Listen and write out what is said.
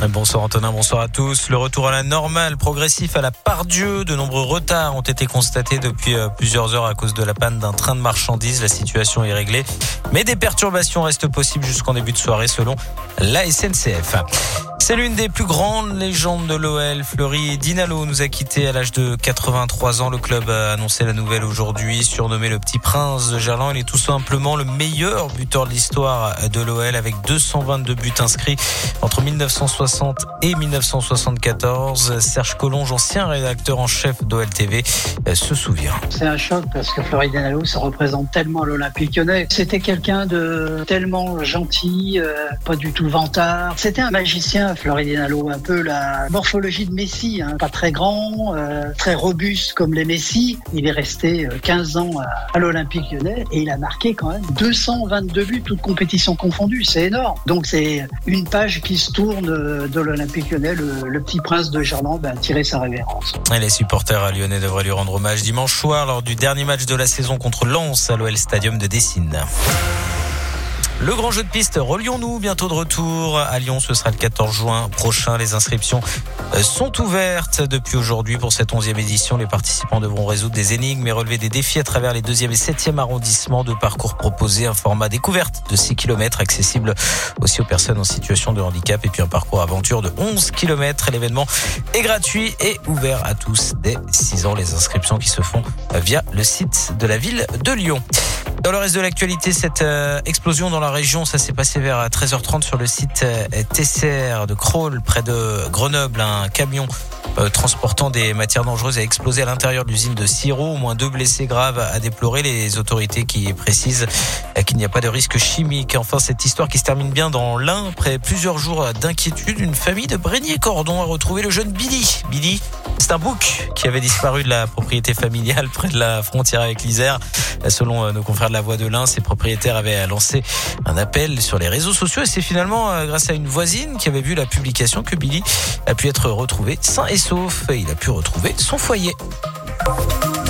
Bonsoir Antonin, bonsoir à tous. Le retour à la normale progressif à la Part-Dieu. De nombreux retards ont été constatés depuis plusieurs heures à cause de la panne d'un train de marchandises. La situation est réglée, mais des perturbations restent possibles jusqu'en début de soirée selon la SNCF. C'est l'une des plus grandes légendes de l'OL. Fleury Dinalo nous a quittés à l'âge de 83 ans. Le club a annoncé la nouvelle aujourd'hui. Surnommé le Petit Prince de Gerland, il est tout simplement le meilleur buteur de l'histoire de l'OL avec 222 buts inscrits entre 1960 et 1974. Serge Collonge, ancien rédacteur en chef d'OL TV, se souvient. C'est un choc parce que Fleury Dinalo, ça représente tellement l'Olympique Lyonnais. C'était quelqu'un de tellement gentil, pas du tout vantard. C'était un magicien, Fleury Dinalo, un peu la morphologie de Messi, pas très grand, très robuste comme les Messi. Il est resté 15 ans à l'Olympique Lyonnais et il a marqué quand même 222 buts, toutes compétitions confondues. C'est énorme. Donc c'est une page qui se tourne de l'Olympique Lyonnais. Le Petit Prince de Gerland a tiré sa révérence. Et les supporters lyonnais devraient lui rendre hommage dimanche soir lors du dernier match de la saison contre Lens à l'OL Stadium de Dessine. Le grand jeu de piste, relions-nous, bientôt de retour à Lyon, ce sera le 14 juin prochain. Les inscriptions sont ouvertes depuis aujourd'hui pour cette 11e édition. Les participants devront résoudre des énigmes et relever des défis à travers les 2e et 7e arrondissements. De parcours proposés, un format découverte de 6 km accessible aussi aux personnes en situation de handicap et puis un parcours aventure de 11 km. L'événement est gratuit et ouvert à tous dès 6 ans. Les inscriptions qui se font via le site de la ville de Lyon. Dans le reste de l'actualité, cette explosion dans la région, ça s'est passé vers 13h30 sur le site Tesser de Crolles, près de Grenoble. Un camion transportant des matières dangereuses a explosé à l'intérieur de l'usine de Sirop. Au moins 2 blessés graves à déplorer. Les autorités qui précisent qu'il n'y a pas de risque chimique. Enfin, cette histoire qui se termine bien dans l'Ain. Après plusieurs jours d'inquiétude, une famille de Brégnier-Cordon a retrouvé le jeune Billy. Billy, c'est un bouc qui avait disparu de la propriété familiale près de la frontière avec l'Isère. Selon nos confrères de la Voix de l'Ain, ses propriétaires avaient lancé un appel sur les réseaux sociaux et c'est finalement grâce à une voisine qui avait vu la publication que Billy a pu être retrouvé sain et sauf. Il a pu retrouver son foyer.